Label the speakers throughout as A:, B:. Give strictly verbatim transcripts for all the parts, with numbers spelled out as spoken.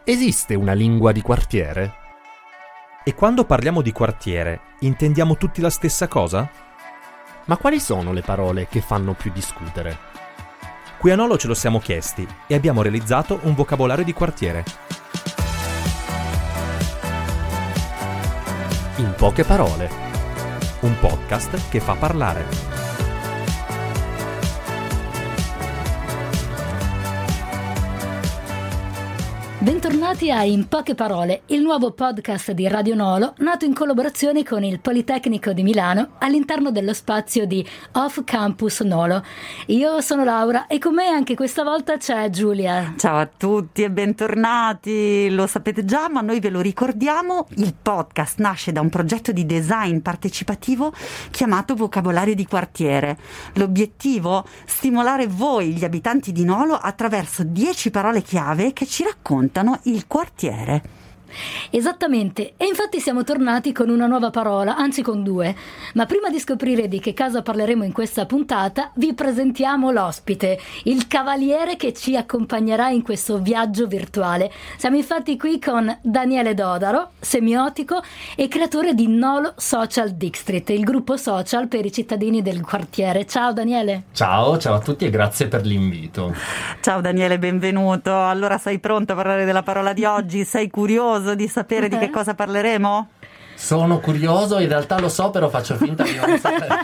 A: Esiste una lingua di quartiere?
B: E quando parliamo di quartiere, intendiamo tutti la stessa cosa?
A: Ma quali sono le parole che fanno più discutere?
B: Qui a Nolo ce lo siamo chiesti e abbiamo realizzato un vocabolario di quartiere.
A: In poche parole,
B: un podcast che fa parlare.
C: Bentornati a In Poche Parole, il nuovo podcast di Radio Nolo, nato in collaborazione con il Politecnico di Milano all'interno dello spazio di Off Campus Nolo. Io sono Laura e con me anche questa volta c'è Giulia.
D: Ciao a tutti e bentornati. Lo sapete già, ma noi ve lo ricordiamo, il podcast nasce da un progetto di design partecipativo chiamato Vocabolario di Quartiere. L'obiettivo? Stimolare voi, gli abitanti di Nolo, attraverso dieci parole chiave che ci raccontano il quartiere.
C: Esattamente, e infatti siamo tornati con una nuova parola, anzi con due. Ma prima di scoprire di che cosa parleremo in questa puntata, vi presentiamo l'ospite, il cavaliere che ci accompagnerà in questo viaggio virtuale. Siamo infatti qui con Daniele Dodaro, semiotico e creatore di Nolo Social District, il gruppo social per i cittadini del quartiere. Ciao Daniele.
E: Ciao, ciao a tutti e grazie per l'invito.
D: Ciao Daniele, benvenuto. Allora, sei pronto a parlare della parola di oggi? Sei curioso di sapere di che cosa parleremo?
E: Sono curioso, in realtà lo so, però faccio finta di non sapere.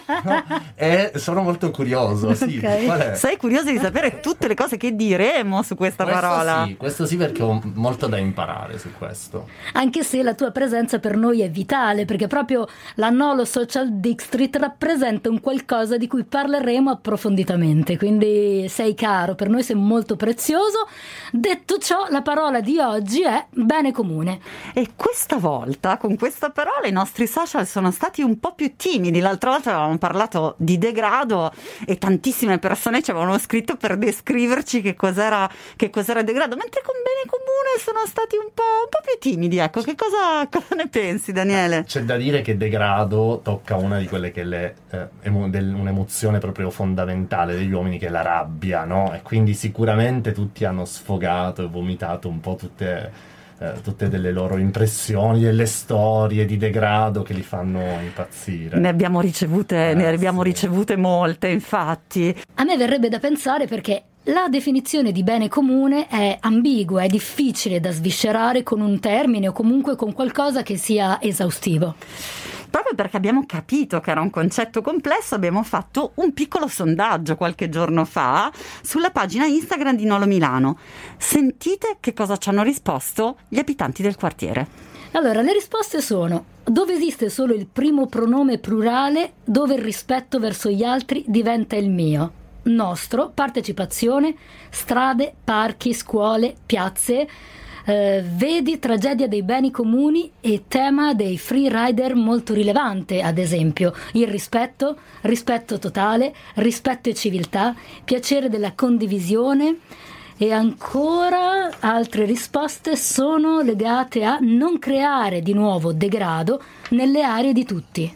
E: E sono molto curioso, sì.
D: Okay.
E: Qual è?
D: Sei curioso di sapere tutte le cose che diremo su questa
E: questo
D: parola?
E: Sì, questo sì, perché ho molto da imparare su questo.
C: Anche se la tua presenza per noi è vitale, perché proprio la Nolo Social District rappresenta un qualcosa di cui parleremo approfonditamente, quindi sei caro, per noi sei molto prezioso. Detto ciò, la parola di oggi è bene comune.
D: E questa volta, con questa parola, i nostri social sono stati un po' più timidi. L'altra volta avevamo parlato di degrado e tantissime persone ci avevano scritto per descriverci che cos'era, che cos'era degrado, mentre con bene comune sono stati un po', un po' più timidi. Ecco, che cosa, cosa ne pensi, Daniele?
E: C'è da dire che degrado tocca una di quelle che le eh, emo- del, un'emozione proprio fondamentale degli uomini, che è la rabbia, no? E quindi sicuramente tutti hanno sfogato e vomitato un po' tutte tutte delle loro impressioni, delle storie di degrado che li fanno impazzire.
D: Ne abbiamo ricevute, eh, ne abbiamo
E: sì.
D: ricevute molte, infatti.
C: A me verrebbe da pensare, perché la definizione di bene comune è ambigua, è difficile da sviscerare con un termine o comunque con qualcosa che sia esaustivo.
D: Proprio perché abbiamo capito che era un concetto complesso, abbiamo fatto un piccolo sondaggio qualche giorno fa sulla pagina Instagram di Nolo Milano. Sentite che cosa ci hanno risposto gli abitanti del quartiere.
C: Allora, le risposte sono: dove esiste solo il primo pronome plurale, dove il rispetto verso gli altri diventa il mio. Nostro, partecipazione, strade, parchi, scuole, piazze. Uh, vedi tragedia dei beni comuni e tema dei free rider molto rilevante, ad esempio il rispetto, rispetto totale, rispetto e civiltà, piacere della condivisione. E ancora altre risposte sono legate a non creare di nuovo degrado nelle aree di tutti.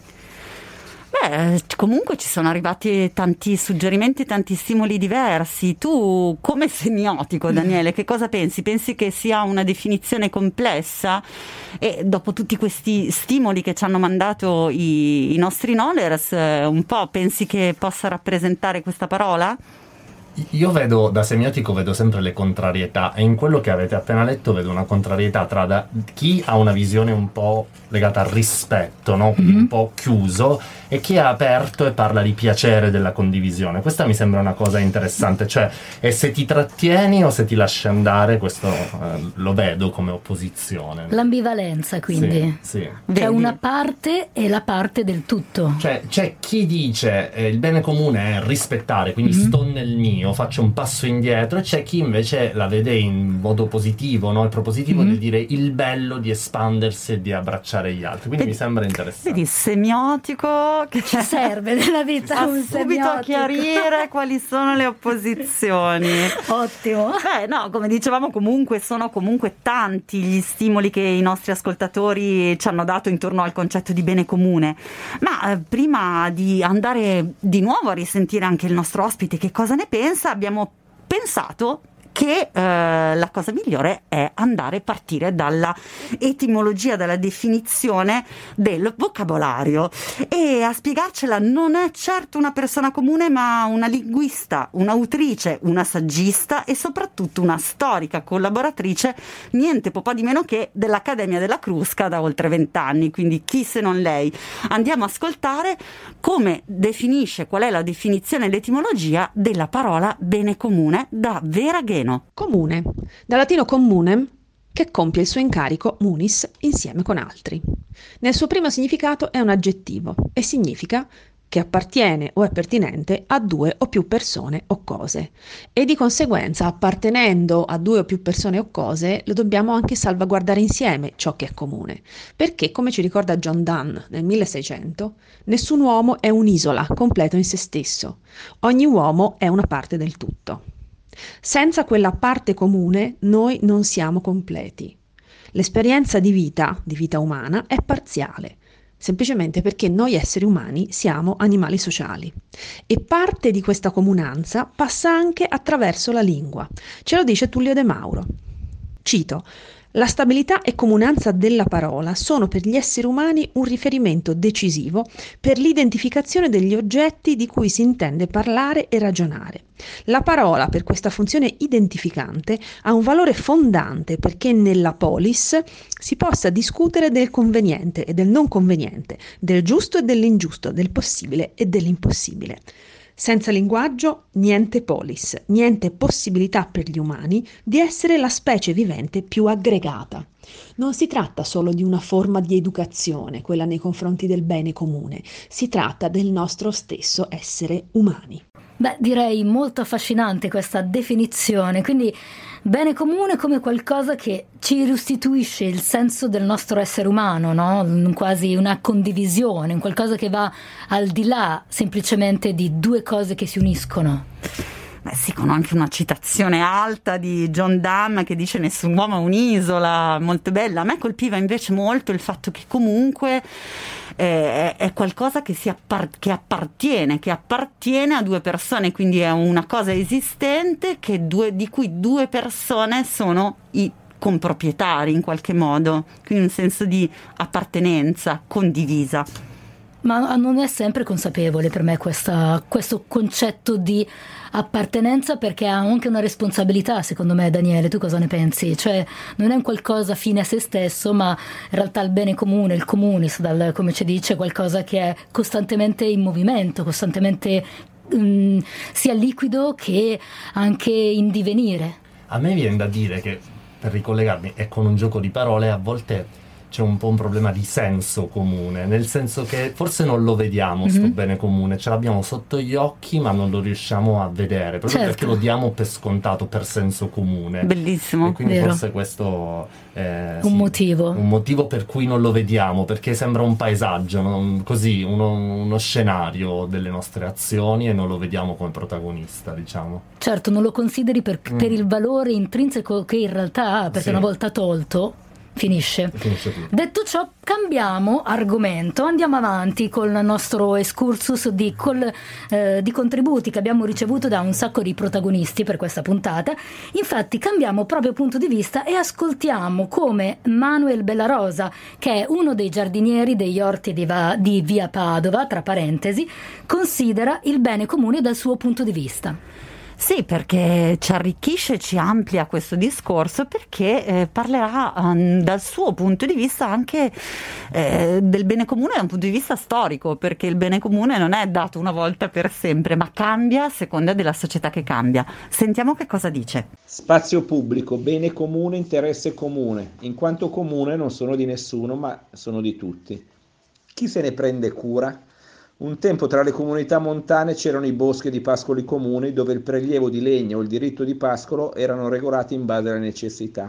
D: Beh, comunque ci sono arrivati tanti suggerimenti, tanti stimoli diversi. Tu, come semiotico, Daniele, che cosa pensi? Pensi che sia una definizione complessa? E dopo tutti questi stimoli che ci hanno mandato i, i nostri knowledge, un po' pensi che possa rappresentare questa parola?
E: Io vedo, da semiotico vedo sempre le contrarietà, e in quello che avete appena letto vedo una contrarietà tra da, chi ha una visione un po' legata al rispetto, no? Quindi mm-hmm. un po' chiuso, e chi è aperto e parla di piacere della condivisione. Questa mi sembra una cosa interessante, cioè è se ti trattieni o se ti lasci andare. Questo eh, lo vedo come opposizione.
C: L'ambivalenza, quindi.
E: Sì, sì.
C: C'è Vedi. Una parte e la parte del tutto.
E: Cioè c'è chi dice eh, il bene comune è rispettare, quindi mm-hmm. sto nel mio, faccio un passo indietro, e c'è chi invece la vede in modo positivo, no? Il propositivo mm-hmm. di dire il bello di espandersi e di abbracciare gli altri. Quindi vedi, mi sembra interessante.
D: Vedi, semiotico che
C: ci serve nella vita,
D: a
C: un
D: subito a chiarire quali sono le opposizioni.
C: Ottimo.
D: Beh, no, come dicevamo, comunque sono comunque tanti gli stimoli che i nostri ascoltatori ci hanno dato intorno al concetto di bene comune. Ma eh, prima di andare di nuovo a risentire anche il nostro ospite che cosa ne pensa, abbiamo pensato che eh, la cosa migliore è andare a partire dalla etimologia, dalla definizione del vocabolario, e a spiegarcela non è certo una persona comune, ma una linguista, un'autrice, una saggista e soprattutto una storica collaboratrice, niente po' di meno che dell'Accademia della Crusca da oltre vent'anni, quindi chi se non lei. Andiamo a ascoltare come definisce, qual è la definizione e l'etimologia della parola bene comune da Vera Gheno.
F: Comune, dal latino communem, che compie il suo incarico munis insieme con altri. Nel suo primo significato è un aggettivo e significa che appartiene o è pertinente a due o più persone o cose, e di conseguenza, appartenendo a due o più persone o cose, lo dobbiamo anche salvaguardare insieme ciò che è comune, perché, come ci ricorda John Donne nel milleseicento, nessun uomo è un'isola completo in se stesso, ogni uomo è una parte del tutto. Senza quella parte comune noi non siamo completi. L'esperienza di vita, di vita umana, è parziale, semplicemente perché noi esseri umani siamo animali sociali, e parte di questa comunanza passa anche attraverso la lingua. Ce lo dice Tullio De Mauro. Cito: la stabilità e comunanza della parola sono per gli esseri umani un riferimento decisivo per l'identificazione degli oggetti di cui si intende parlare e ragionare. La parola, per questa funzione identificante, ha un valore fondante perché nella polis si possa discutere del conveniente e del non conveniente, del giusto e dell'ingiusto, del possibile e dell'impossibile. Senza linguaggio, niente polis, niente possibilità per gli umani di essere la specie vivente più aggregata. Non si tratta solo di una forma di educazione, quella nei confronti del bene comune, si tratta del nostro stesso essere umani.
C: Beh, direi molto affascinante questa definizione, quindi bene comune come qualcosa che ci restituisce il senso del nostro essere umano, no? Quasi una condivisione, un qualcosa che va al di là semplicemente di due cose che si uniscono.
D: Beh sì, con anche una citazione alta di John Donne che dice nessun uomo è un'isola, molto bella. A me colpiva invece molto il fatto che comunque eh, è qualcosa che, si appart- che appartiene, che appartiene a due persone, quindi è una cosa esistente che due, di cui due persone sono i comproprietari in qualche modo, quindi un senso di appartenenza condivisa.
C: Ma non è sempre consapevole per me questa, questo concetto di appartenenza, perché ha anche una responsabilità, secondo me. Daniele, tu cosa ne pensi? Cioè non è un qualcosa fine a se stesso, ma in realtà il bene comune, il comunis, dal, come ci dice, qualcosa che è costantemente in movimento, costantemente um, sia liquido che anche in divenire.
E: A me viene da dire che, per ricollegarmi, e con un gioco di parole, a volte c'è un po' un problema di senso comune, nel senso che forse non lo vediamo sto mm-hmm. bene comune, ce l'abbiamo sotto gli occhi ma non lo riusciamo a vedere, proprio certo. perché lo diamo per scontato, per senso comune.
D: Bellissimo.
E: E quindi
C: Vero.
E: forse questo è
C: un
E: sì,
C: motivo.
E: Un motivo per cui non lo vediamo, perché sembra un paesaggio, no? Così, uno, uno scenario delle nostre azioni, e non lo vediamo come protagonista, diciamo.
C: Certo, non lo consideri per,
E: mm.
C: per il valore intrinseco che in realtà ha, perché
E: sì.
C: una volta tolto finisce.
E: Finisce tutto.
C: Detto ciò, cambiamo argomento, andiamo avanti con il nostro excursus di, col, eh, di contributi che abbiamo ricevuto da un sacco di protagonisti per questa puntata. Infatti cambiamo proprio punto di vista e ascoltiamo come Manuel Bellarosa, che è uno dei giardinieri degli orti di, Va- di via Padova, tra parentesi, considera il bene comune dal suo punto di vista.
D: Sì, perché ci arricchisce e ci amplia questo discorso, perché eh, parlerà um, dal suo punto di vista anche eh, del bene comune da un punto di vista storico, perché il bene comune non è dato una volta per sempre, ma cambia a seconda della società che cambia. Sentiamo che cosa dice.
G: Spazio pubblico, bene comune, interesse comune. In quanto comune non sono di nessuno, ma sono di tutti. Chi se ne prende cura? Un tempo tra le comunità montane c'erano i boschi di pascoli comuni dove il prelievo di legno o il diritto di pascolo erano regolati in base alle necessità.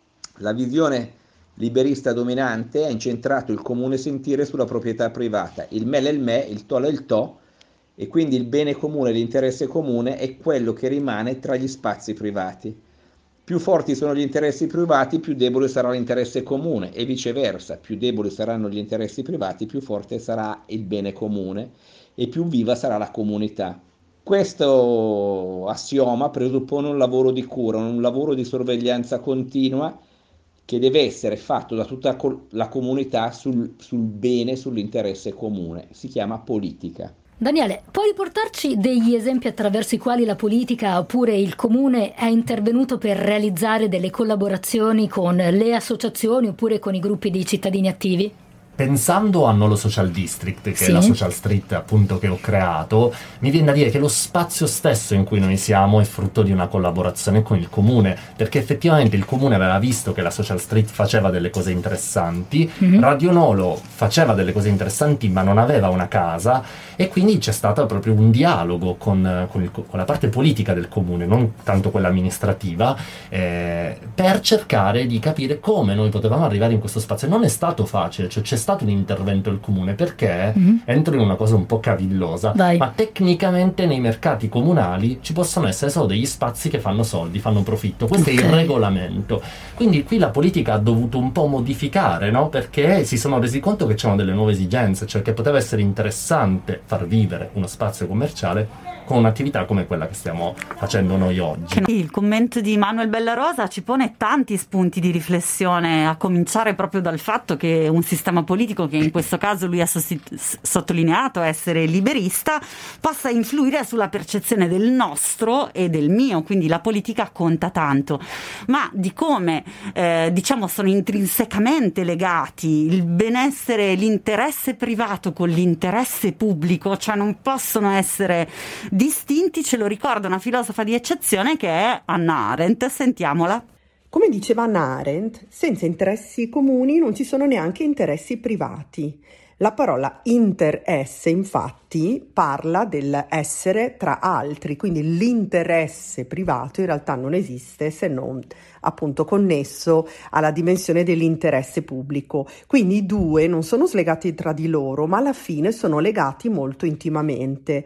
G: La visione liberista dominante ha incentrato il comune sentire sulla proprietà privata, il me è il me, il to è il to, e quindi il bene comune, l'interesse comune è quello che rimane tra gli spazi privati. Più forti sono gli interessi privati, più debole sarà l'interesse comune, e viceversa, più deboli saranno gli interessi privati, più forte sarà il bene comune e più viva sarà la comunità. Questo assioma presuppone un lavoro di cura, un lavoro di sorveglianza continua che deve essere fatto da tutta la comunità sul, sul bene, sull'interesse comune. Si chiama politica.
C: Daniele, puoi riportarci degli esempi attraverso i quali la politica oppure il comune è intervenuto per realizzare delle collaborazioni con le associazioni oppure con i gruppi di cittadini attivi?
E: Pensando a Nolo Social District, che
C: sì.
E: è la social street appunto che ho creato, mi viene da dire che lo spazio stesso in cui noi siamo è frutto di una collaborazione con il comune, perché effettivamente il comune aveva visto che la social street faceva delle cose interessanti, mm-hmm. Radio Nolo faceva delle cose interessanti ma non aveva una casa, e quindi c'è stato proprio un dialogo con, con, il, con la parte politica del comune, non tanto quella amministrativa, eh, per cercare di capire come noi potevamo arrivare in questo spazio. Non è stato facile, cioè c'è stato un intervento del comune, perché mm-hmm. entro in una cosa un po' cavillosa.
C: Vai.
E: Ma tecnicamente nei mercati comunali ci possono essere solo degli spazi che fanno soldi, fanno profitto, questo okay. è il regolamento. Quindi qui la politica ha dovuto un po' modificare, no? Perché si sono resi conto che c'erano delle nuove esigenze, cioè che poteva essere interessante far vivere uno spazio commerciale con un'attività come quella che stiamo facendo noi oggi.
D: Il commento di Manuel Bellarosa ci pone tanti spunti di riflessione, a cominciare proprio dal fatto che un sistema politico, che in questo caso lui ha sostitu- sottolineato essere liberista, possa influire sulla percezione del nostro e del mio, quindi la politica conta tanto, ma di come eh, diciamo sono intrinsecamente legati il benessere, l'interesse privato con l'interesse pubblico, cioè non possono essere distinti, ce lo ricorda una filosofa di eccezione che è Hannah Arendt. Sentiamola.
H: Come diceva Hannah Arendt, senza interessi comuni non ci sono neanche interessi privati. La parola interesse, infatti, parla dell'essere tra altri, quindi l'interesse privato in realtà non esiste se non appunto connesso alla dimensione dell'interesse pubblico. Quindi i due non sono slegati tra di loro, ma alla fine sono legati molto intimamente.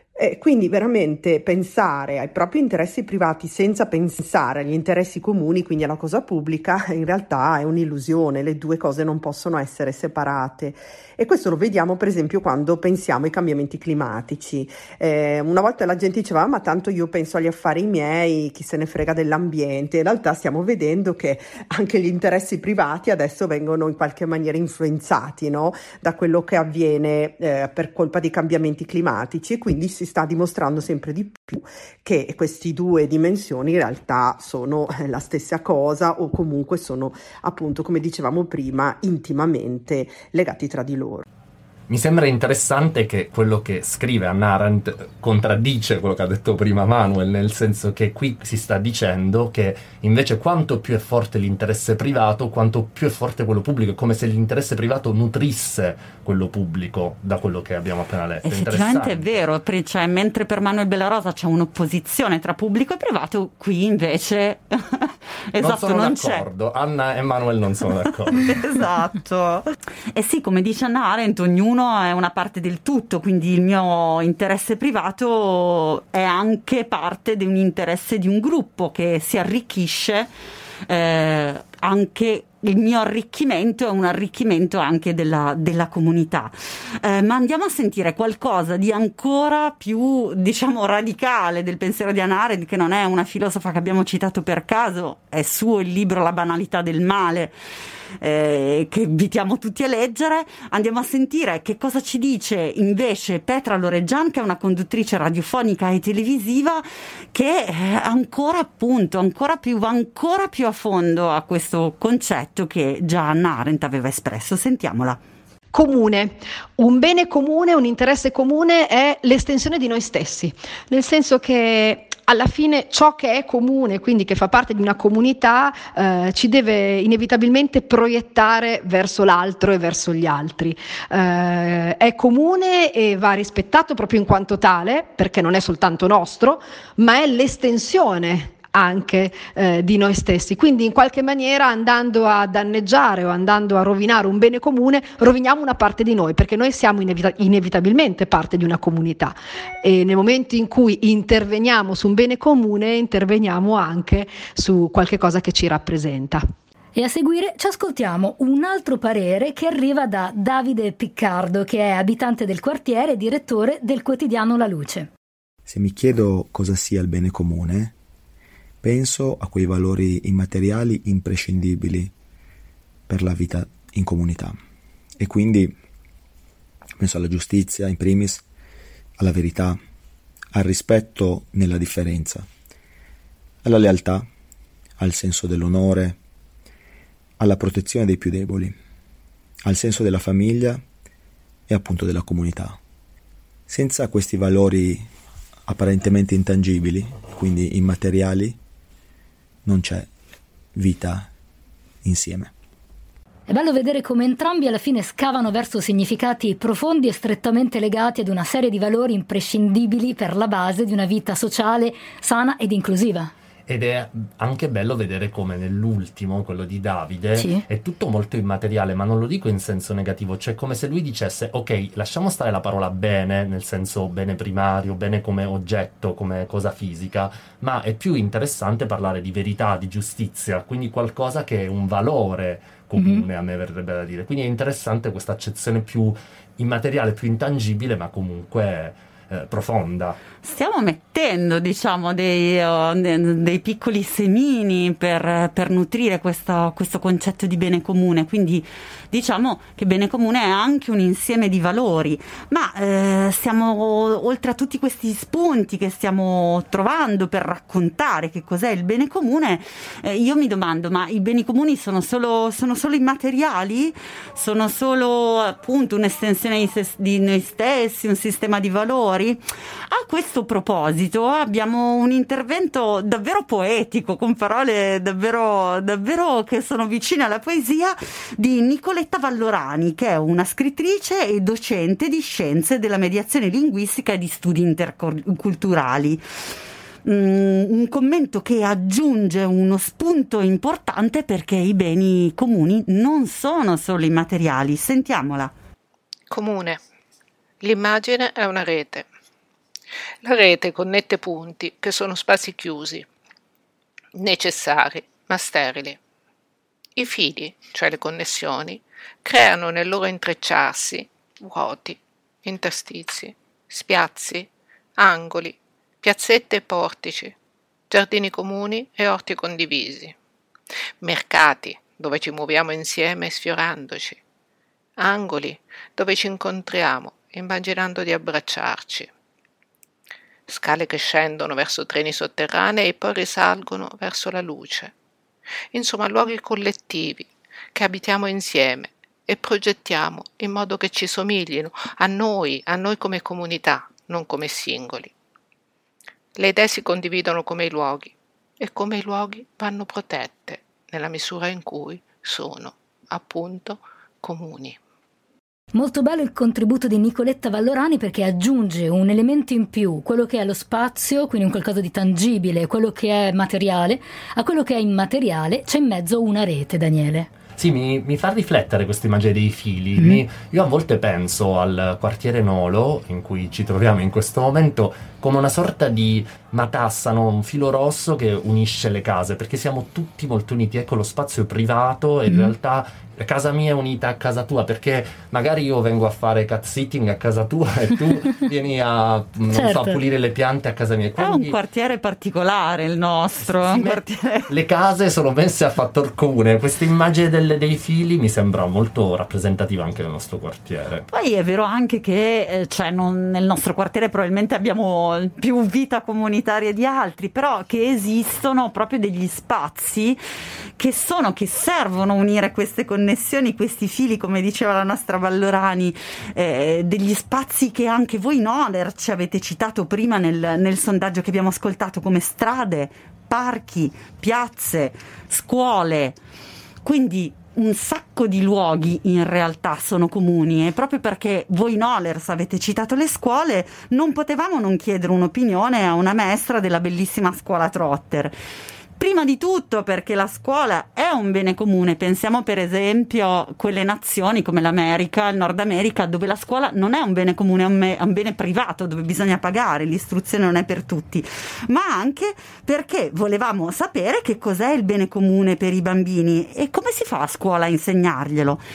H: E quindi veramente pensare ai propri interessi privati senza pensare agli interessi comuni, quindi alla cosa pubblica, in realtà è un'illusione, le due cose non possono essere separate. E questo lo vediamo per esempio quando pensiamo ai cambiamenti climatici. Eh, una volta la gente diceva ma tanto io penso agli affari miei, chi se ne frega dell'ambiente. In realtà stiamo vedendo che anche gli interessi privati adesso vengono in qualche maniera influenzati, no? Da quello che avviene eh, per colpa dei cambiamenti climatici, e quindi si sta dimostrando sempre di più che queste due dimensioni in realtà sono la stessa cosa, o comunque sono appunto, come dicevamo prima, intimamente legati tra di loro.
E: Mi sembra interessante che quello che scrive Hannah Arendt contraddice quello che ha detto prima Manuel, nel senso che qui si sta dicendo che invece quanto più è forte l'interesse privato, quanto più è forte quello pubblico, è come se l'interesse privato nutrisse quello pubblico, da quello che abbiamo appena letto.
D: Effettivamente è vero, cioè, mentre per Manuel Bellarosa c'è un'opposizione tra pubblico e privato, qui invece esatto,
E: non sono
D: non
E: d'accordo.
D: c'è.
E: Anna e Manuel non sono d'accordo.
D: Esatto. E sì, come dice Hannah Arendt, ognuno è una parte del tutto, quindi il mio interesse privato è anche parte di un interesse di un gruppo che si arricchisce, eh, anche il mio arricchimento è un arricchimento anche della, della comunità. Eh, ma andiamo a sentire qualcosa di ancora più, diciamo, radicale del pensiero di Hannah Arendt, che non è una filosofa che abbiamo citato per caso, è suo il libro La banalità del male, Eh, che invitiamo tutti a leggere. Andiamo a sentire che cosa ci dice invece Petra Loreggian, che è una conduttrice radiofonica e televisiva che ancora appunto ancora più va ancora più a fondo a questo concetto che già Hannah Arendt aveva espresso. Sentiamola.
F: Comune, un bene comune, un interesse comune è l'estensione di noi stessi, nel senso che alla fine ciò che è comune, quindi che fa parte di una comunità, eh, ci deve inevitabilmente proiettare verso l'altro e verso gli altri. Eh, è comune e va rispettato proprio in quanto tale, perché non è soltanto nostro, ma è l'estensione anche eh, di noi stessi. Quindi in qualche maniera, andando a danneggiare o andando a rovinare un bene comune, roviniamo una parte di noi, perché noi siamo inevita- inevitabilmente parte di una comunità, e nel momento in cui interveniamo su un bene comune interveniamo anche su qualche cosa che ci rappresenta.
C: E a seguire ci ascoltiamo un altro parere che arriva da Davide Piccardo, che è abitante del quartiere e direttore del quotidiano La Luce.
I: Se mi chiedo cosa sia il bene comune, penso a quei valori immateriali imprescindibili per la vita in comunità. E quindi penso alla giustizia, in primis, alla verità, al rispetto nella differenza, alla lealtà, al senso dell'onore, alla protezione dei più deboli, al senso della famiglia e appunto della comunità. Senza questi valori apparentemente intangibili, quindi immateriali, non c'è vita insieme.
C: È bello vedere come entrambi alla fine scavano verso significati profondi e strettamente legati ad una serie di valori imprescindibili per la base di una vita sociale sana ed inclusiva.
E: Ed è anche bello vedere come nell'ultimo, quello di Davide,
C: sì.
E: è tutto molto immateriale, ma non lo dico in senso negativo, cioè come se lui dicesse ok, lasciamo stare la parola bene, nel senso bene primario, bene come oggetto, come cosa fisica, ma è più interessante parlare di verità, di giustizia, quindi qualcosa che è un valore comune, mm-hmm. a me verrebbe da dire. Quindi è interessante questa accezione più immateriale, più intangibile, ma comunque eh, profonda.
D: Stiamo mettendo, diciamo, dei, uh, dei piccoli semini per, per nutrire questo, questo concetto di bene comune, quindi diciamo che bene comune è anche un insieme di valori, ma eh, stiamo, oltre a tutti questi spunti che stiamo trovando per raccontare che cos'è il bene comune, eh, io mi domando, ma i beni comuni sono solo, sono solo immateriali? Sono solo appunto un'estensione di, se, di noi stessi, un sistema di valori? A questo proposito abbiamo un intervento davvero poetico, con parole davvero, davvero che sono vicine alla poesia, di Nicoletta Vallorani, che è una scrittrice e docente di scienze della mediazione linguistica e di studi interculturali. Mm, un commento che aggiunge uno spunto importante, perché i beni comuni non sono solo immateriali. Sentiamola.
J: Comune. L'immagine è una rete. La rete connette punti che sono spazi chiusi, necessari ma sterili. I fili, cioè le connessioni, creano nel loro intrecciarsi vuoti, interstizi, spiazzi, angoli, piazzette e portici, giardini comuni e orti condivisi, mercati dove ci muoviamo insieme sfiorandoci, angoli dove ci incontriamo immaginando di abbracciarci, scale che scendono verso treni sotterranei e poi risalgono verso la luce. Insomma, luoghi collettivi che abitiamo insieme e progettiamo in modo che ci somiglino a noi, a noi come comunità, non come singoli. Le idee si condividono come i luoghi e come i luoghi vanno protette nella misura in cui sono, appunto, comuni.
C: Molto bello il contributo di Nicoletta Vallorani, perché aggiunge un elemento in più, quello che è lo spazio, quindi un qualcosa di tangibile, quello che è materiale, a quello che è immateriale, c'è in mezzo una rete, Daniele.
E: Sì, mi, mi fa riflettere questa immagine dei fili.
C: Mm.
E: Mi, io a volte penso al quartiere Nolo, in cui ci troviamo in questo momento, come una sorta di matassa, no? Un filo rosso che unisce le case, perché siamo tutti molto uniti. Ecco lo spazio privato e in mm. realtà casa mia è unita a casa tua, perché magari io vengo a fare cat sitting a casa tua e tu vieni a, non
C: certo.
E: so, a pulire le piante a casa mia. Quindi,
D: è un quartiere particolare il nostro. Un
E: me-
D: quartiere...
E: Le case sono messe a fattor comune. Questa immagine delle, dei fili mi sembra molto rappresentativa anche del nostro quartiere.
D: Poi è vero anche che eh, cioè non, nel nostro quartiere probabilmente abbiamo più vita comunitaria di altri, però che esistono proprio degli spazi che sono, che servono a unire queste connessioni, questi fili, come diceva la nostra Vallorani, eh, degli spazi che anche voi Noder ci avete citato prima nel, nel sondaggio che abbiamo ascoltato, come strade, parchi, piazze, scuole. Quindi un sacco di luoghi in realtà sono comuni, e proprio perché voi Nolers avete citato le scuole, non potevamo non chiedere un'opinione a una maestra della bellissima scuola Trotter. Prima di tutto perché la scuola è un bene comune. Pensiamo per esempio a quelle nazioni come l'America, il Nord America, dove la scuola non è un bene comune, è un, me- è un bene privato dove bisogna pagare, l'istruzione non è per tutti, ma anche perché volevamo sapere che cos'è il bene comune per i bambini e come si fa a scuola a insegnarglielo.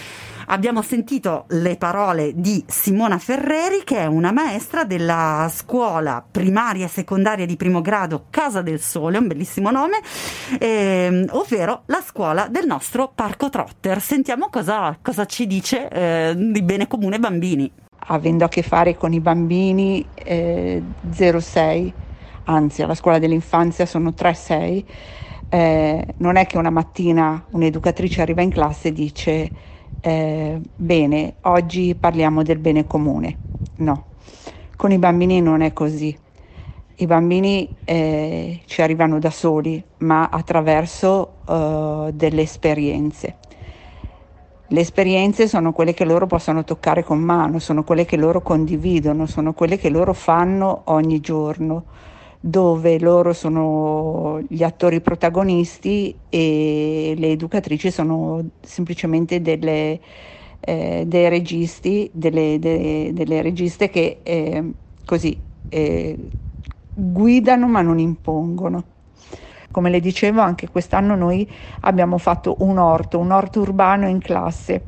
D: Abbiamo sentito le parole di Simona Ferreri, che è una maestra della scuola primaria e secondaria di primo grado Casa del Sole, un bellissimo nome, ehm, ovvero la scuola del nostro Parco Trotter. Sentiamo cosa, cosa ci dice eh, di bene comune bambini.
K: Avendo a che fare con i bambini eh, zero sei, anzi alla scuola dell'infanzia sono tre sei, eh, non è che una mattina un'educatrice arriva in classe e dice eh, bene, oggi parliamo del bene comune. No, con i bambini non è così. I bambini eh, ci arrivano da soli, ma attraverso eh, delle esperienze. Le esperienze sono quelle che loro possono toccare con mano, sono quelle che loro condividono, sono quelle che loro fanno ogni giorno, dove loro sono gli attori protagonisti e le educatrici sono semplicemente delle, eh, dei registi, delle, de, delle registe che eh, così eh, guidano ma non impongono. Come le dicevo, anche quest'anno noi abbiamo fatto un orto, un orto urbano in classe,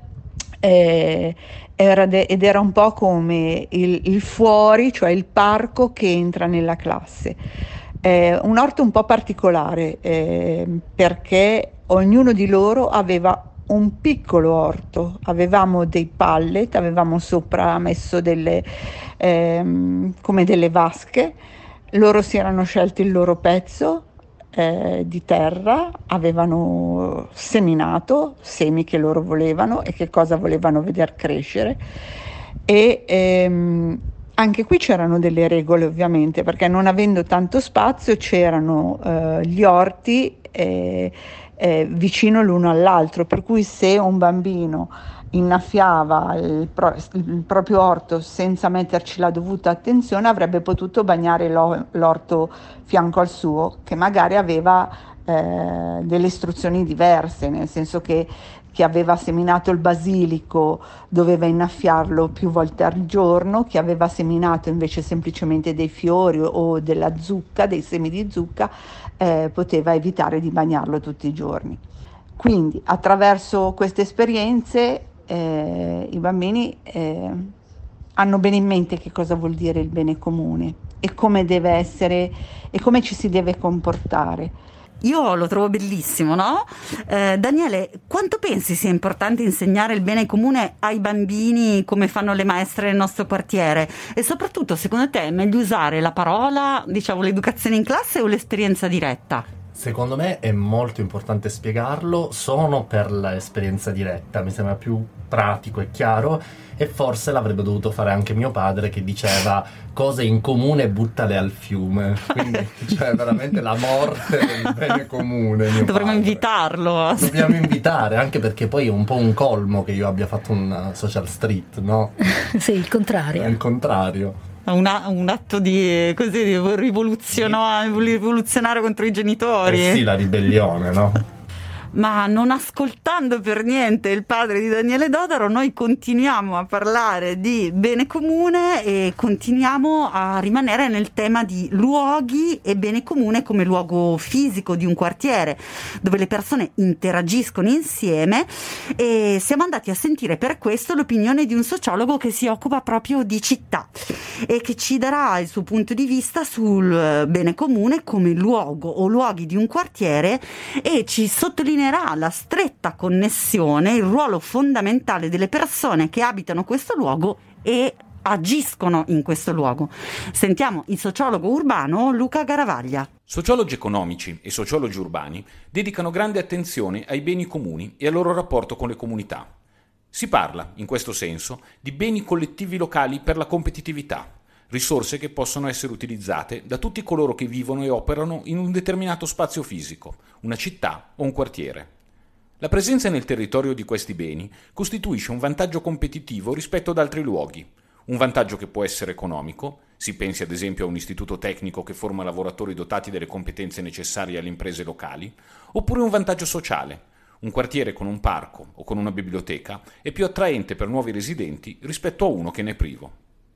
K: eh, era de- ed era un po' come il, il fuori, cioè il parco che entra nella classe. Eh, un orto un po' particolare, eh, perché ognuno di loro aveva un piccolo orto, avevamo dei pallet, avevamo sopra messo delle, ehm, come delle vasche, loro si erano scelti il loro pezzo Eh, di terra, avevano seminato semi che loro volevano e che cosa volevano veder crescere e ehm, anche qui c'erano delle regole ovviamente, perché non avendo tanto spazio c'erano eh, gli orti eh, eh, vicino l'uno all'altro, per cui se un bambino innaffiava il, pro- il proprio orto senza metterci la dovuta attenzione avrebbe potuto bagnare lo- l'orto fianco al suo, che magari aveva eh, delle istruzioni diverse, nel senso che chi aveva seminato il basilico doveva innaffiarlo più volte al giorno, chi aveva seminato invece semplicemente dei fiori o della zucca, dei semi di zucca, eh, poteva evitare di bagnarlo tutti i giorni. Quindi attraverso queste esperienze Eh, i bambini eh, hanno bene in mente che cosa vuol dire il bene comune e come deve essere e come ci si deve comportare.
D: Io lo trovo bellissimo, no? Eh, Daniele, quanto pensi sia importante insegnare il bene comune ai bambini come fanno le maestre nel nostro quartiere? E soprattutto, secondo te, è meglio usare la parola, diciamo, l'educazione in classe o l'esperienza diretta?
E: Secondo me è molto importante spiegarlo, sono per l'esperienza diretta, mi sembra più pratico e chiaro, e forse l'avrebbe dovuto fare anche mio padre, che diceva cose in comune buttale al fiume, quindi cioè veramente la morte del bene comune. Mio
D: Dovremmo
E: padre.
D: invitarlo.
E: Dobbiamo invitare, anche perché poi è un po' un colmo che io abbia fatto un social street, no?
C: Sì, il contrario.
E: È il contrario.
D: Una, un atto di così di rivoluzionare, rivoluzionare contro i genitori.
E: Eh sì, la ribellione, no?
D: Ma non ascoltando per niente il padre di Daniele Dodaro, noi continuiamo a parlare di bene comune e continuiamo a rimanere nel tema di luoghi e bene comune come luogo fisico di un quartiere dove le persone interagiscono insieme, e siamo andati a sentire per questo l'opinione di un sociologo che si occupa proprio di città e che ci darà il suo punto di vista sul bene comune come luogo o luoghi di un quartiere, e ci sottolineerà la stretta connessione, il ruolo fondamentale delle persone che abitano questo luogo e agiscono in questo luogo. Sentiamo il sociologo urbano Luca Garavaglia.
L: Sociologi economici e sociologi urbani dedicano grande attenzione ai beni comuni e al loro rapporto con le comunità. Si parla, in questo senso, di beni collettivi locali per la competitività, risorse che possono essere utilizzate da tutti coloro che vivono e operano in un determinato spazio fisico, una città o un quartiere. La presenza nel territorio di questi beni costituisce un vantaggio competitivo rispetto ad altri luoghi, un vantaggio che può essere economico, si pensi ad esempio a un istituto tecnico che forma lavoratori dotati delle competenze necessarie alle imprese locali, oppure un vantaggio sociale. Un quartiere con un parco o con una biblioteca è più attraente per nuovi residenti rispetto a uno che ne è privo.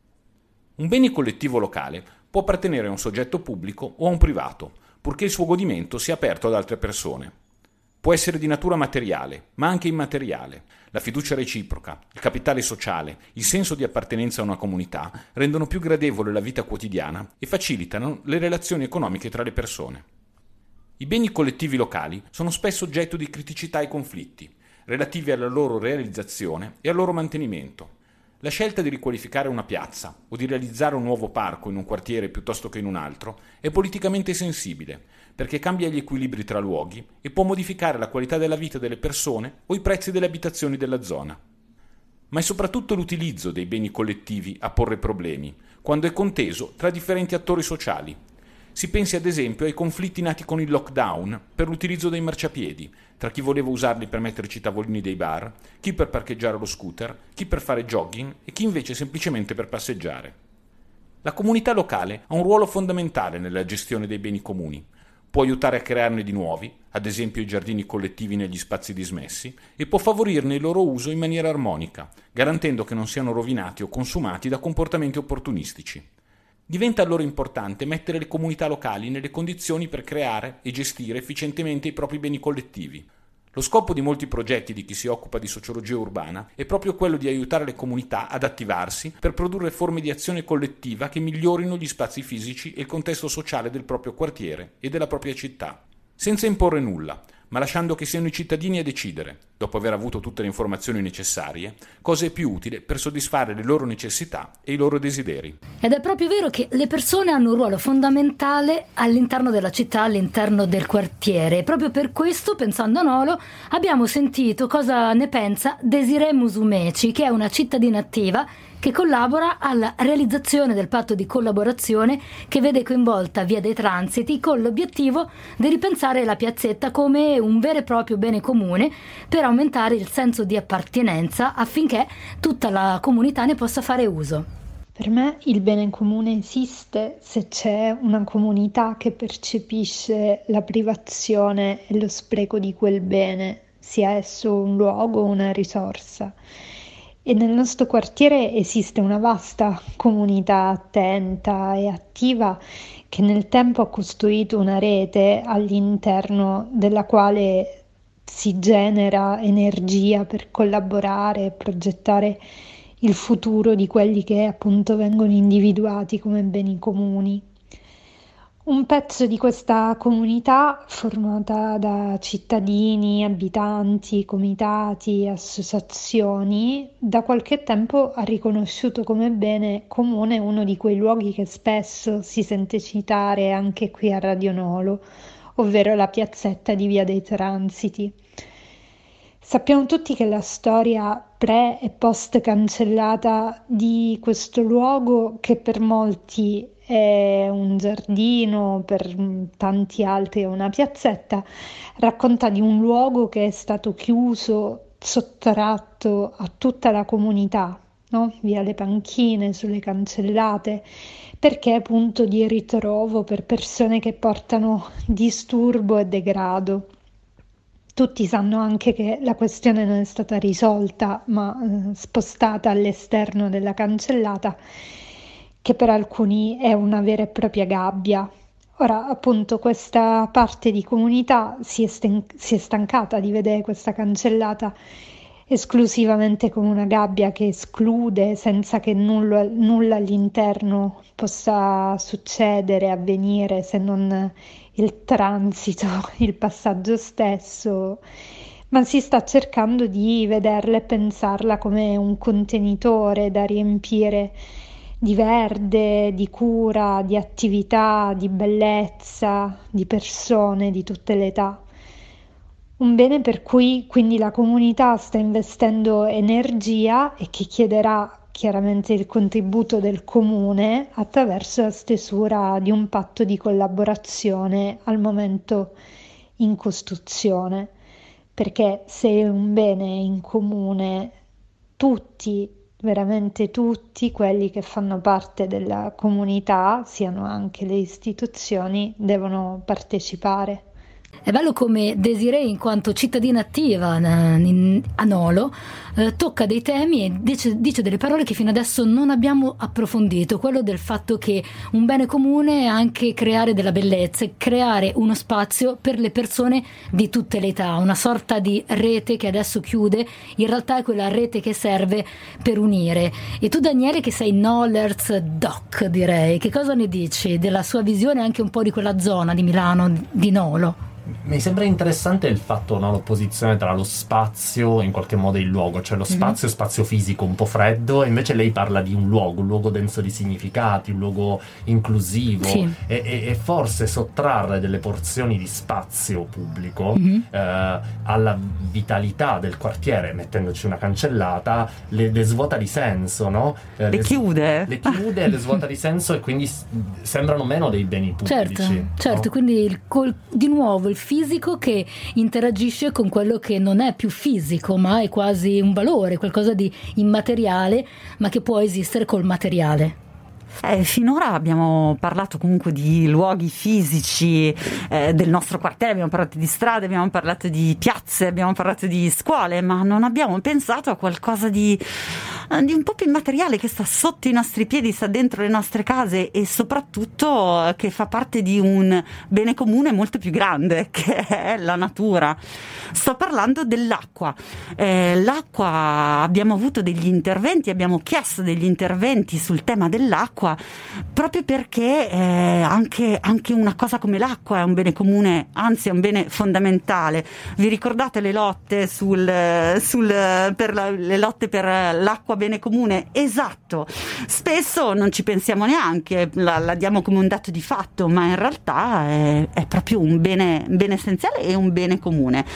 L: Un bene collettivo locale può appartenere a un soggetto pubblico o a un privato, purché il suo godimento sia aperto ad altre persone. Può essere di natura materiale, ma anche immateriale. La fiducia reciproca, il capitale sociale, il senso di appartenenza a una comunità rendono più gradevole la vita quotidiana e facilitano le relazioni economiche tra le persone. I beni collettivi locali sono spesso oggetto di criticità e conflitti, relativi alla loro realizzazione e al loro mantenimento. La scelta di riqualificare una piazza o di realizzare un nuovo parco in un quartiere piuttosto che in un altro è politicamente sensibile, perché cambia gli equilibri tra luoghi e può modificare la qualità della vita delle persone o i prezzi delle abitazioni della zona. Ma è soprattutto l'utilizzo dei beni collettivi a porre problemi, quando è conteso tra differenti attori sociali. Si pensi ad esempio ai conflitti nati con il lockdown per l'utilizzo dei marciapiedi, tra chi voleva usarli per metterci i tavolini dei bar, chi per parcheggiare lo scooter, chi per fare jogging e chi invece semplicemente per passeggiare. La comunità locale ha un ruolo fondamentale nella gestione dei beni comuni. Può aiutare a crearne di nuovi, ad esempio i giardini collettivi negli spazi dismessi, e può favorirne il loro uso in maniera armonica, garantendo che non siano rovinati o consumati da comportamenti opportunistici. Diventa allora importante mettere le comunità locali nelle condizioni per creare e gestire efficientemente i propri beni collettivi. Lo scopo di molti progetti di chi si occupa di sociologia urbana è proprio quello di aiutare le comunità ad attivarsi per produrre forme di azione collettiva che migliorino gli spazi fisici e il contesto sociale del proprio quartiere e della propria città, senza imporre nulla, ma lasciando che siano i cittadini a decidere, dopo aver avuto tutte le informazioni necessarie, cosa è più utile per soddisfare le loro necessità e i loro desideri.
C: Ed è proprio vero che le persone hanno un ruolo fondamentale all'interno della città, all'interno del quartiere. Proprio per questo, pensando a Nolo, abbiamo sentito cosa ne pensa Desiree Musumeci, che è una cittadina attiva che collabora alla realizzazione del patto di collaborazione che vede coinvolta Via dei Transiti, con l'obiettivo di ripensare la piazzetta come un vero e proprio bene comune per aumentare il senso di appartenenza affinché tutta la comunità ne possa fare uso.
M: Per me il bene comune esiste se c'è una comunità che percepisce la privazione e lo spreco di quel bene, sia esso un luogo o una risorsa. E nel nostro quartiere esiste una vasta comunità attenta e attiva che nel tempo ha costruito una rete all'interno della quale si genera energia per collaborare e progettare il futuro di quelli che appunto vengono individuati come beni comuni. Un pezzo di questa comunità, formata da cittadini, abitanti, comitati, associazioni, da qualche tempo ha riconosciuto come bene comune uno di quei luoghi che spesso si sente citare anche qui a Radio Nolo, ovvero la piazzetta di Via dei Transiti. Sappiamo tutti che la storia pre e post cancellata di questo luogo, che per molti è un giardino, per tanti altri è una piazzetta, racconta di un luogo che è stato chiuso, sottratto a tutta la comunità, no? Via le panchine, sulle cancellate, perché è punto di ritrovo per persone che portano disturbo e degrado. Tutti sanno anche che la questione non è stata risolta, ma eh, spostata all'esterno della cancellata, che per alcuni è una vera e propria gabbia. Ora, appunto, questa parte di comunità si è, sten- si è stancata di vedere questa cancellata esclusivamente come una gabbia che esclude, senza che nulla, nulla all'interno possa succedere, avvenire, se non il transito, il passaggio stesso, ma si sta cercando di vederla e pensarla come un contenitore da riempire di verde, di cura, di attività, di bellezza, di persone di tutte le età. Un bene per cui quindi la comunità sta investendo energia e che chiederà chiaramente il contributo del comune attraverso la stesura di un patto di collaborazione al momento in costruzione, perché se è un bene in comune, tutti, veramente tutti quelli che fanno parte della comunità, siano anche le istituzioni, devono partecipare.
C: È bello come Desiree, in quanto cittadina attiva in, a Nolo, eh, tocca dei temi e dice, dice delle parole che fino adesso non abbiamo approfondito, quello del fatto che un bene comune è anche creare della bellezza, creare uno spazio per le persone di tutte le età, una sorta di rete che adesso chiude, in realtà è quella rete che serve per unire. E tu, Daniele, che sei Nolers Doc, direi, che cosa ne dici della sua visione anche un po' di quella zona di Milano, di Nolo?
E: Mi sembra interessante il fatto, no, l'opposizione tra lo spazio e in qualche modo il luogo, cioè lo spazio è mm-hmm. spazio fisico un po' freddo, e invece lei parla di un luogo, un luogo denso di significati, un luogo inclusivo, sì. e, e, e forse sottrarre delle porzioni di spazio pubblico mm-hmm. eh, alla vitalità del quartiere, mettendoci una cancellata, le, le svuota di senso, no? Eh,
D: le,
E: le
D: chiude.
E: Le chiude, le svuota di senso, e quindi s- sembrano meno dei beni pubblici.
C: Certo, certo,
E: no?
C: quindi il col, di nuovo il fisico che interagisce con quello che non è più fisico, ma è quasi un valore, qualcosa di immateriale, ma che può esistere col materiale.
D: Eh, finora abbiamo parlato comunque di luoghi fisici eh, del nostro quartiere, abbiamo parlato di strade, abbiamo parlato di piazze, abbiamo parlato di scuole, ma non abbiamo pensato a qualcosa di, di un po' più immateriale, che sta sotto i nostri piedi, sta dentro le nostre case, e soprattutto che fa parte di un bene comune molto più grande, che è la natura. Sto parlando dell'acqua. Eh, l'acqua, abbiamo avuto degli interventi, abbiamo chiesto degli interventi sul tema dell'acqua, proprio perché eh, anche, anche una cosa come l'acqua è un bene comune, anzi è un bene fondamentale. Vi ricordate le lotte sul, sul, per la, le lotte per l'acqua bene comune? Esatto, spesso non ci pensiamo neanche, la, la diamo come un dato di fatto, ma in realtà è, è proprio un bene, un bene essenziale e un bene comune.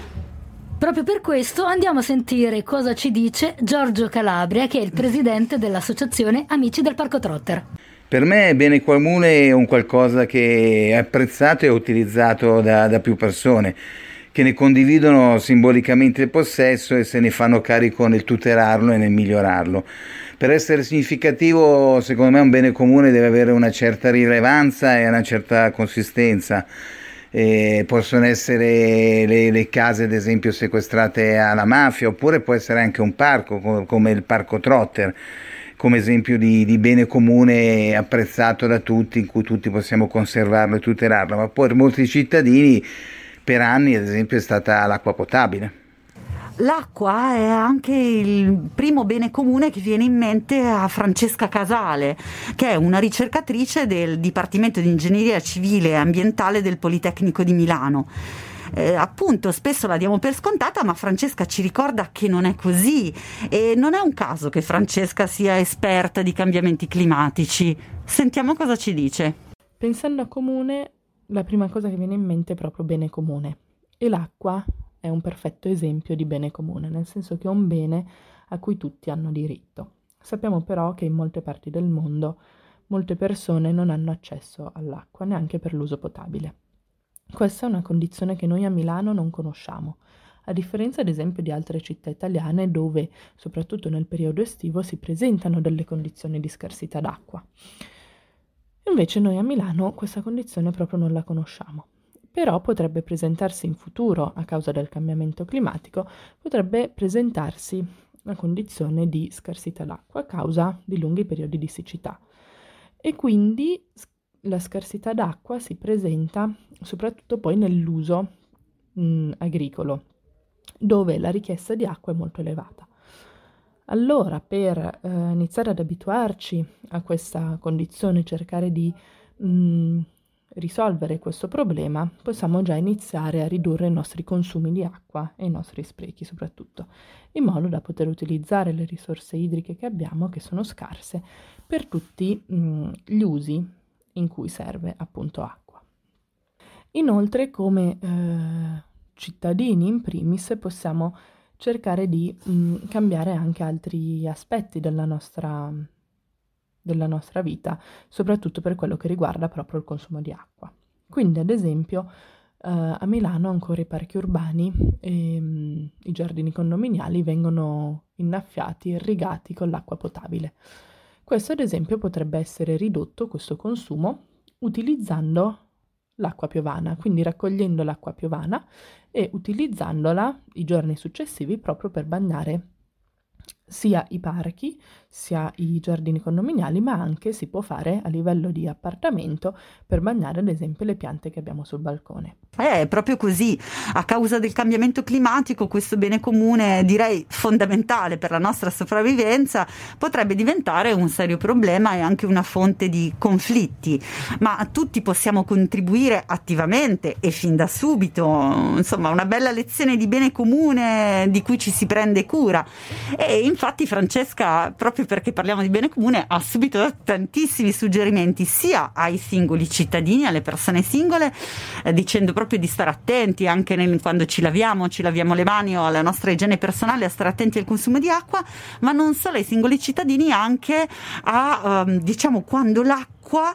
C: Proprio per questo andiamo a sentire cosa ci dice Giorgio Calabria, che è il presidente dell'associazione Amici del Parco Trotter.
N: Per me bene comune è un qualcosa che è apprezzato e utilizzato da, da più persone, che ne condividono simbolicamente il possesso e se ne fanno carico nel tutelarlo e nel migliorarlo. Per essere significativo, secondo me un bene comune deve avere una certa rilevanza e una certa consistenza. Eh, possono essere le, le case ad esempio sequestrate alla mafia, oppure può essere anche un parco come, come il Parco Trotter, come esempio di, di bene comune apprezzato da tutti, in cui tutti possiamo conservarlo e tutelarlo, ma poi per molti cittadini per anni ad esempio è stata l'acqua potabile.
D: L'acqua è anche il primo bene comune che viene in mente a Francesca Casale, che è una ricercatrice del Dipartimento di Ingegneria Civile e Ambientale del Politecnico di Milano. Eh, appunto, spesso la diamo per scontata, ma Francesca ci ricorda che non è così, e non è un caso che Francesca sia esperta di cambiamenti climatici. Sentiamo cosa ci dice.
O: Pensando a comune, la prima cosa che viene in mente è proprio bene comune, e l'acqua è un perfetto esempio di bene comune, nel senso che è un bene a cui tutti hanno diritto. Sappiamo però che in molte parti del mondo molte persone non hanno accesso all'acqua, neanche per l'uso potabile. Questa è una condizione che noi a Milano non conosciamo, a differenza ad esempio di altre città italiane dove, soprattutto nel periodo estivo, si presentano delle condizioni di scarsità d'acqua. Invece noi a Milano questa condizione proprio non la conosciamo. Però potrebbe presentarsi in futuro, a causa del cambiamento climatico, potrebbe presentarsi una condizione di scarsità d'acqua a causa di lunghi periodi di siccità. E quindi la scarsità d'acqua si presenta soprattutto poi nell'uso mh, agricolo, dove la richiesta di acqua è molto elevata. Allora, per eh, iniziare ad abituarci a questa condizione, cercare di mh, risolvere questo problema, possiamo già iniziare a ridurre i nostri consumi di acqua e i nostri sprechi soprattutto, in modo da poter utilizzare le risorse idriche che abbiamo, che sono scarse, per tutti mh, gli usi in cui serve appunto acqua. Inoltre, come eh, cittadini in primis, possiamo cercare di mh, cambiare anche altri aspetti della nostra della nostra vita, soprattutto per quello che riguarda proprio il consumo di acqua. Quindi, ad esempio, eh, a Milano ancora i parchi urbani e mh, i giardini condominiali vengono innaffiati e irrigati con l'acqua potabile. Questo, ad esempio, potrebbe essere ridotto, questo consumo, utilizzando l'acqua piovana, quindi raccogliendo l'acqua piovana e utilizzandola i giorni successivi proprio per bagnare sia i parchi, sia i giardini condominiali, ma anche si può fare a livello di appartamento per bagnare ad esempio le piante che abbiamo sul balcone.
D: È proprio così, a causa del cambiamento climatico questo bene comune, direi fondamentale per la nostra sopravvivenza, potrebbe diventare un serio problema e anche una fonte di conflitti, ma tutti possiamo contribuire attivamente e fin da subito, insomma una bella lezione di bene comune di cui ci si prende cura. E infatti Francesca, proprio perché parliamo di bene comune, ha subito dato tantissimi suggerimenti sia ai singoli cittadini, alle persone singole, eh, dicendo proprio di stare attenti anche nel, quando ci laviamo, ci laviamo le mani o alla nostra igiene personale, a stare attenti al consumo di acqua, ma non solo ai singoli cittadini, anche a um, diciamo quando l'acqua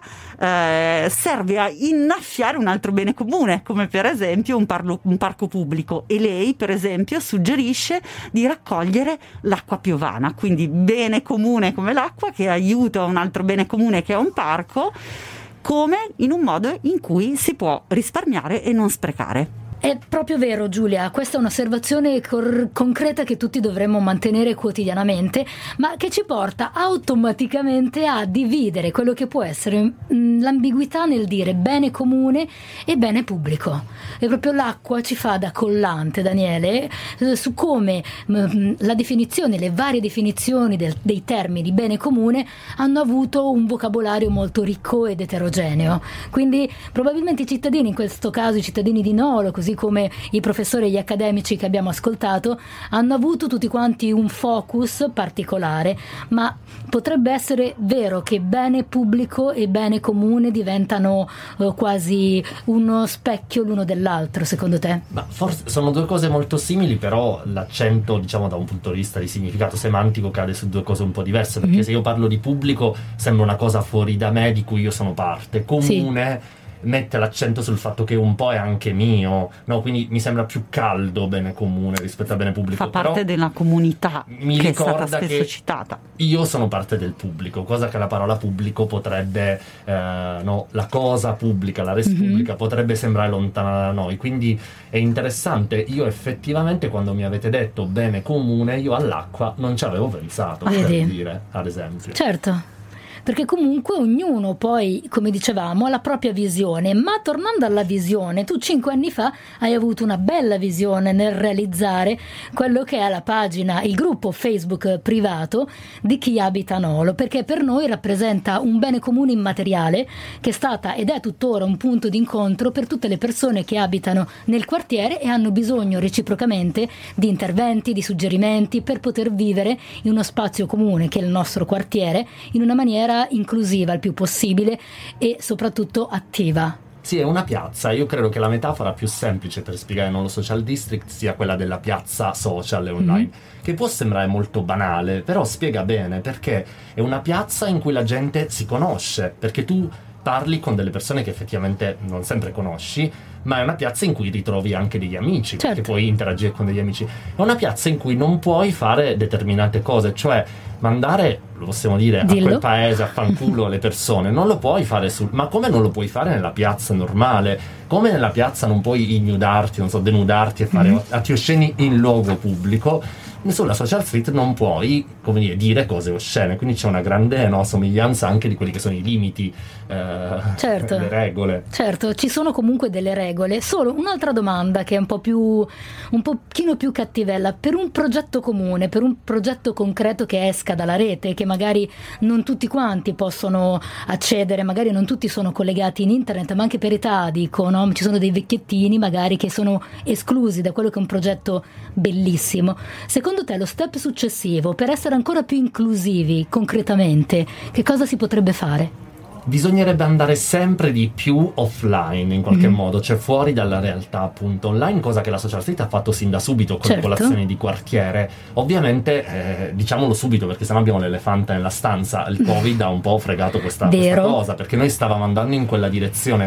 D: eh, serve a innaffiare un altro bene comune, come per esempio un, parlo, un parco pubblico, e lei per esempio suggerisce di raccogliere l'acqua piovana, quindi bene comune come l'acqua che aiuta un altro bene comune che è un parco, come in un modo in cui si può risparmiare e non sprecare.
C: È proprio vero, Giulia, questa è un'osservazione cor- concreta che tutti dovremmo mantenere quotidianamente, ma che ci porta automaticamente a dividere quello che può essere mh, l'ambiguità nel dire bene comune e bene pubblico. E proprio l'acqua ci fa da collante, Daniele, eh, su come mh, la definizione, le varie definizioni del, dei termini bene comune hanno avuto un vocabolario molto ricco ed eterogeneo. Quindi probabilmente i cittadini, in questo caso i cittadini di Nolo, così come i professori e gli accademici che abbiamo ascoltato, hanno avuto tutti quanti un focus particolare, ma potrebbe essere vero che bene pubblico e bene comune diventano eh, quasi uno specchio l'uno dell'altro, secondo te?
E: Ma forse sono due cose molto simili, però l'accento, diciamo, da un punto di vista di significato semantico cade su due cose un po' diverse, perché mm-hmm. se io parlo di pubblico sembra una cosa fuori da me di cui io sono parte, comune sì. mette l'accento sul fatto che un po' è anche mio, no? Quindi mi sembra più caldo bene comune rispetto a bene pubblico.
D: Fa parte
E: però
D: della comunità
E: mi
D: che
E: ricorda
D: è stata spesso
E: che
D: citata.
E: Io sono parte del pubblico, cosa che la parola pubblico potrebbe, eh, no, la cosa pubblica, la res pubblica mm-hmm. potrebbe sembrare lontana da noi, quindi è interessante. Io effettivamente quando mi avete detto bene comune, io all'acqua non ci avevo pensato, per dire, ad esempio.
C: Certo. Perché comunque ognuno poi, come dicevamo, ha la propria visione, ma tornando alla visione, tu cinque anni fa hai avuto una bella visione nel realizzare quello che è la pagina, il gruppo Facebook privato di Chi abita Nolo, perché per noi rappresenta un bene comune immateriale che è stata ed è tuttora un punto d'incontro per tutte le persone che abitano nel quartiere e hanno bisogno reciprocamente di interventi, di suggerimenti per poter vivere in uno spazio comune che è il nostro quartiere in una maniera inclusiva il più possibile e soprattutto attiva.
E: Sì, è una piazza. Io credo che la metafora più semplice per spiegare Nolo Social District sia quella della piazza social e online, mm-hmm. che può sembrare molto banale, però spiega bene, perché è una piazza in cui la gente si conosce, perché tu parli con delle persone che effettivamente non sempre conosci, ma è una piazza in cui ritrovi anche degli amici, certo. perché puoi interagire con degli amici. È una piazza in cui non puoi fare determinate cose, cioè mandare, lo possiamo dire, Dillo. a quel paese a fanculo le persone, non lo puoi fare sul, ma come non lo puoi fare nella piazza normale? Come nella piazza non puoi ignudarti, non so, denudarti e fare mm-hmm. atti osceni in luogo pubblico, sulla social street non puoi, come dire, dire cose oscene, quindi c'è una grande no, somiglianza anche di quelli che sono i limiti, eh,
C: certo.
E: le regole.
C: Certo, ci sono comunque delle regole. Solo un'altra domanda che è un po' più, un pochino più cattivella: per un progetto comune, per un progetto concreto che esca dalla rete, che magari non tutti quanti possono accedere, magari non tutti sono collegati in internet, ma anche per età, dico, no? Ci sono dei vecchiettini magari che sono esclusi da quello che è un progetto bellissimo. Secondo te lo step successivo per essere ancora più inclusivi concretamente, che cosa si potrebbe fare?
E: Bisognerebbe andare sempre di più offline in qualche mm-hmm. modo, cioè fuori dalla realtà appunto online, cosa che la Social Street ha fatto sin da subito con
C: certo.
E: le colazioni di quartiere. Ovviamente eh, diciamolo subito, perché sennò abbiamo l'elefante nella stanza, il Covid ha un po' fregato questa, questa cosa, perché noi stavamo andando in quella direzione.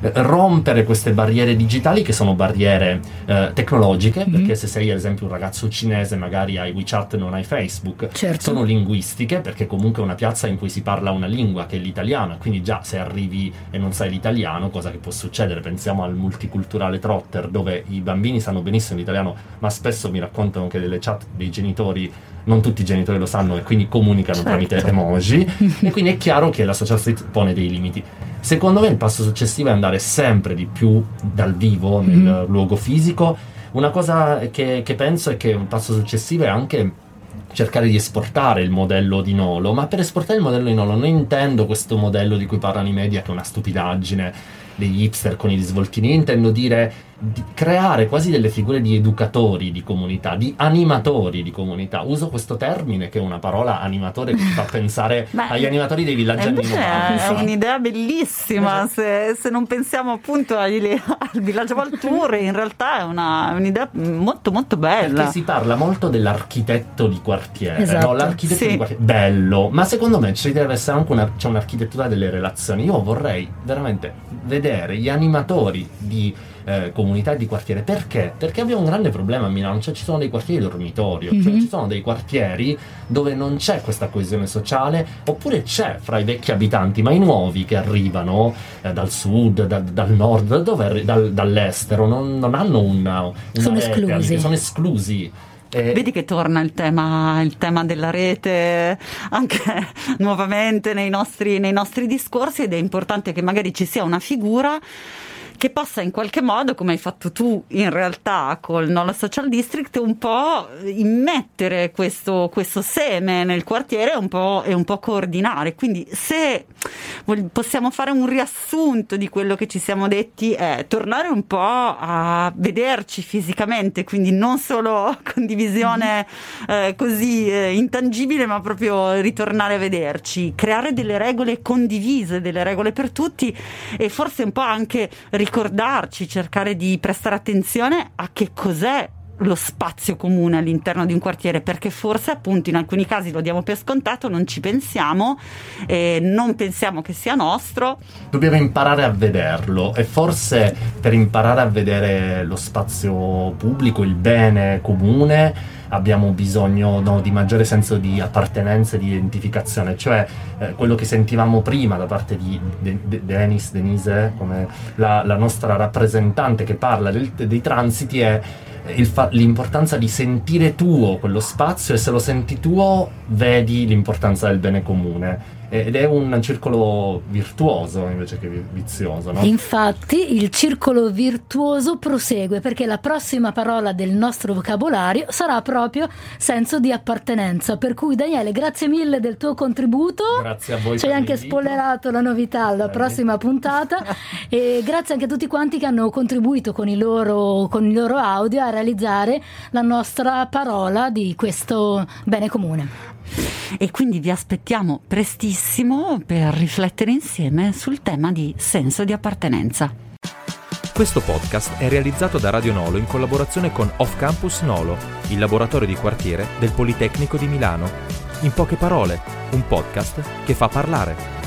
E: eh, rompere queste barriere digitali che sono barriere eh, tecnologiche, mm-hmm. perché se sei ad esempio un ragazzo cinese magari hai WeChat, non hai Facebook,
C: certo.
E: sono linguistiche, perché comunque è una piazza in cui si parla una lingua che è l'italiano, quindi già se arrivi e non sai l'italiano, cosa che può succedere, pensiamo al multiculturale Trotter dove i bambini sanno benissimo l'italiano, ma spesso mi raccontano che delle chat dei genitori non tutti i genitori lo sanno e quindi comunicano certo. tramite emoji e quindi è chiaro che la social street pone dei limiti. Secondo me il passo successivo è andare sempre di più dal vivo nel mm. luogo fisico. Una cosa che, che penso è che un passo successivo è anche cercare di esportare il modello di Nolo, ma per esportare il modello di Nolo non intendo questo modello di cui parlano i media che è una stupidaggine degli hipster con i risvoltini, intendo dire di creare quasi delle figure di educatori di comunità, di animatori di comunità. Uso questo termine che è una parola animatore che ci fa pensare Beh, agli animatori dei villaggi anni novanta.
D: È un'idea bellissima, se, se non pensiamo appunto agli, al villaggio Valtour, in realtà è una, un'idea molto molto bella.
E: Perché si parla molto dell'architetto di quartiere,
C: esatto.
E: no? L'architetto
C: sì.
E: di quartiere, bello, ma secondo me ci deve essere anche una, c'è un'architettura delle relazioni. Io vorrei veramente vedere gli animatori di Eh, comunità e di quartiere. Perché? Perché abbiamo un grande problema a Milano, cioè ci sono dei quartieri dormitorio, mm-hmm. cioè ci sono dei quartieri dove non c'è questa coesione sociale, oppure c'è fra i vecchi abitanti, ma i nuovi che arrivano eh, dal sud, da, dal nord, dove, dal, dall'estero, non, non hanno una, una
C: sono
E: rete,
C: esclusi.
E: sono esclusi.
D: Eh, Vedi che torna il tema, il tema della rete anche nuovamente nei nostri, nei nostri discorsi, ed è importante che magari ci sia una figura che possa in qualche modo, come hai fatto tu in realtà col Nolo Social District, un po' immettere questo, questo seme nel quartiere e un po', e un po' coordinare. Quindi se possiamo fare un riassunto di quello che ci siamo detti, è tornare un po' a vederci fisicamente, quindi non solo condivisione eh, così eh, intangibile, ma proprio ritornare a vederci, creare delle regole condivise, delle regole per tutti, e forse un po' anche ricordarci, cercare di prestare attenzione a che cos'è lo spazio comune all'interno di un quartiere, perché forse appunto in alcuni casi lo diamo per scontato, non ci pensiamo e non pensiamo che sia nostro.
E: Dobbiamo imparare a vederlo, e forse per imparare a vedere lo spazio pubblico, il bene comune, abbiamo bisogno no, di maggiore senso di appartenenza e di identificazione, cioè eh, quello che sentivamo prima da parte di De- De- Denis, Denise, come la, la nostra rappresentante che parla del, dei transiti, è il fa- l'importanza di sentire tuo quello spazio, e se lo senti tuo vedi l'importanza del bene comune. Ed è un circolo virtuoso invece che vizioso, no?
C: Infatti il circolo virtuoso prosegue, perché la prossima parola del nostro vocabolario sarà proprio senso di appartenenza. Per cui Daniele, grazie mille del tuo contributo.
E: Grazie a voi.
C: Ci hai anche spoilerato la novità alla
E: Bene.
C: prossima puntata e grazie anche a tutti quanti che hanno contribuito con i loro, con i loro audio a realizzare la nostra parola di questo bene comune.
D: E quindi vi aspettiamo prestissimo per riflettere insieme sul tema di senso di appartenenza.
B: Questo podcast è realizzato da Radio Nolo in collaborazione con Off Campus Nolo, il laboratorio di quartiere del Politecnico di Milano. In poche parole, un podcast che fa parlare.